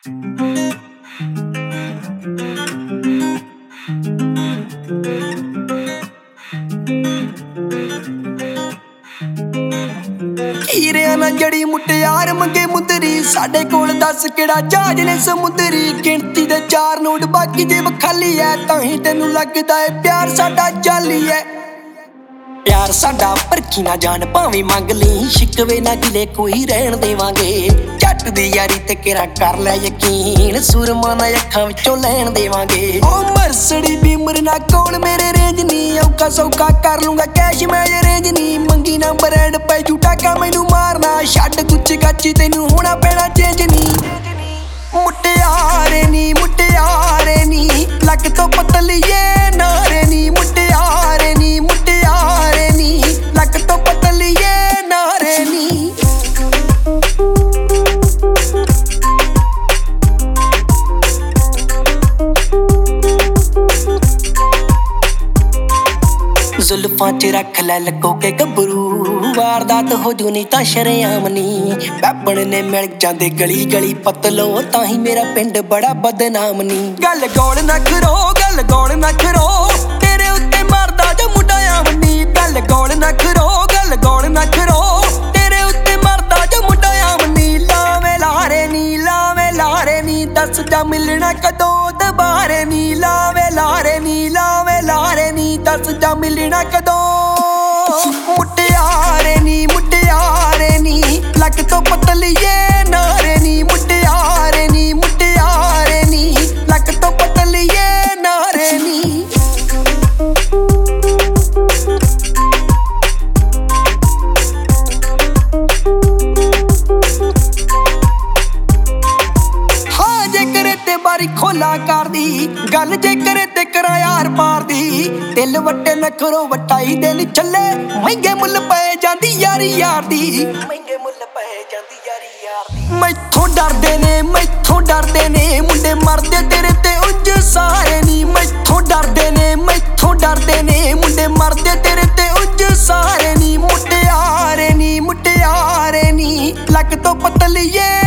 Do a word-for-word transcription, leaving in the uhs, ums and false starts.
ਹੀਰਿਆਂ ਨਾਲ ਜੜੀ ਮੁਟਿਆਰ ਮੰਗੇ ਮੁੰਦਰੀ, ਸਾਡੇ ਕੋਲ ਦੱਸ ਕਿਹੜਾ ਜਹਾਜ਼ ਨੇ ਸਮੁੰਦਰੀ। ਗਿਣਤੀ ਦੇ ਚਾਰ ਨੋਟ ਬਾਕੀ ਜੇਬ ਖਾਲੀ ਐ, ਤਾਂ ਹੀ ਤੈਨੂੰ ਲੱਗਦਾ ਏ ਪਿਆਰ ਸਾਡਾ ਜਾਲੀ ਐ। ਪਿਆਰ ਸਾਡਾ ਪਰਖੀ ਨਾ ਜਾਣ ਭਾਵੇਂ ਮੰਗ ਲਈ, ਸ਼ਿਕਵੇ ਨਾ ਗਿਲੇ ਕੋਈ ਰਹਿਣ ਦੇਵਾਂਗੇ। ਜੱਟ ਦੀ ਯਾਰੀ ਤੇ ਕਿਹੜਾ ਕਰ ਲੈ ਯਕੀਨ, ਸੁਰਮਾ ਨਾ ਅੱਖਾਂ ਵਿੱਚੋਂ ਲੈਣ ਦੇਵਾਂਗੇ। ਓ ਮਰਸੜੀ ਬੀਮਰ ਨਾ ਕੋਲ ਮੇਰੇ ਰੇਂਜ ਨੀ, ਔਖਾ ਸੌਖਾ ਕਰ ਲੂੰਗਾ ਕੈਸ਼ ਮੈਂ ਅਰੇਂਜ ਨੀ। ਮੰਗੀ ਨਾ ਬ੍ਰੈਂਡ ਪੈ ਜੂ ਟਾਕਾ ਮੈਨੂੰ ਮਾਰਨਾ, ਛੱਡ ਗੁੱਚ ਗੱਚੀ ਤੈਨੂੰ ਹੋਣਾ ਪੈਣਾ ਚੇਂਜ ਨੀ। ਮੁਟਿਆਰੇ ਨੀ ਮੁਟਿਆਰੇ ਨੀ, ਲੱਕ ਤੋਂ ਪਤਲੀਏ ਨਾਰੇ ਨੀ। ਮੁਟਿਆਰੇ ਨੀ ਮੁਟਿਆਰੇ ਨੀ, ਲੱਕ ਤੋਂ ਪਤਲੀਏ ਨਾਰੇ ਨੀ। ਜ਼ੁਲਫਾਂ ਚ ਰੱਖ ਲੈ ਲਕੋ ਕੇ ਗੱਭਰੂ, ਵਾਰਦਾਤ ਹੋ ਜੂ ਨੀ ਤਾਂ ਸ਼ਰੇਆਮ ਨੀ। ਵੈਪਣ ਨੇ ਮਿਲ ਜਾਂਦੇ ਗਲੀ ਗਲੀ ਪਤਲੋ, ਤਾਂ ਹੀ ਮੇਰਾ ਪਿੰਡ ਬੜਾ ਬਦਨਾਮ ਨੀ। ਗੱਲ ਗੋਲ ਨਾ ਕਰੋ ਗੱਲ ਗੋਲ ਨਾ ਕਰੋ, ਤੇਰੇ ਉੱਤੇ ਮਰਦਾ ਜੋ ਮੁੰਡਾ ਆਮ ਨੀ। ਗੱਲ ਗੋਲ ਨਾ ਕਰੋ ਗੱਲ ਗੋਲ ਨਾ ਕਰੋ, ਤੇਰੇ ਉੱਤੇ ਮਰਦਾ ਜੋ ਮੁੰਡਾ ਆਮ ਨੀ। ਲਾਵੇਂ ਲਾਰੇ ਨੀ ਲਾਵੇਂ ਲਾਰੇ ਨੀ, ਦੱਸ ਜਾ ਮਿਲਣਾ ਕਦੋਂ ਦੁਬਾਰੇ ਨੀ। ਲਾਵੇਂ ਲਾਰੇ ਨੀ ਲਾਵੇਂ ਲਾਰੇ ਨੀ, ਦੱਸ ਜਾ ਮਿਲਣਾ ਕਦੋਂ। ਮੁਟਿਆਰੇ ਨੀ ਮੁਟਿਆਰੇ ਨੀ, ਲੱਕ ਤੋਂ ਪਤਲੀਏ ਨਾਰੇ ਨੀ। ਮੁਟਿਆਰੇ ਨੀ ਮੁਟਿਆਰੇ ਨੀ, ਲੱਕ ਤੋਂ ਪਤਲੀਏ ਨਾਰੇ ਨੀ। ਹਾਂ ਜੇ ਕਰੇ ਤੇ ਬਾਰੀ ਖੋਲਾ ਕਰਦੀ ਗੱਲ, ਜੇ ਕਰੇ ਤੇ ਕਰਾਂ ਯਾਰ ਮਾਰਦੀ। ਦਿਲ ਵੱਟੇ ਨਖਰੋ ਵਟਾਈ ਦਿਲ ਛੱਲੇ, ਮਹਿੰਗੇ ਮੁੱਲ ਪਏ ਜਾਂਦੀ ਯਾਰੀ ਯਾਰ ਦੀ। ਮਹਿੰਗੇ ਮੁੱਲ ਪਏ ਜਾਂਦੀ ਯਾਰੀ ਯਾਰ ਦੀ। ਮੈਥੋਂ ਡਰਦੇ ਨੇ ਮੈਥੋਂ ਡਰਦੇ ਨੇ ਮੁੰਡੇ, ਮਰਦੇ ਤੇਰੇ ਤੇ ਉਂਝ ਸਾਰੇ ਨੀ। ਮੈਥੋਂ ਡਰਦੇ ਨੇ ਮੈਥੋਂ ਡਰਦੇ ਨੇ ਮੁੰਡੇ, ਮਰਦੇ ਤੇਰੇ ਤੇ ਉਂਝ ਸਾਰੇ ਨੀ। ਮੁਟਿਆਰੇ ਨੀ ਮੁਟਿਆਰੇ ਨੀ, ਲੱਕ ਤੋਂ ਪਤਲੀਏ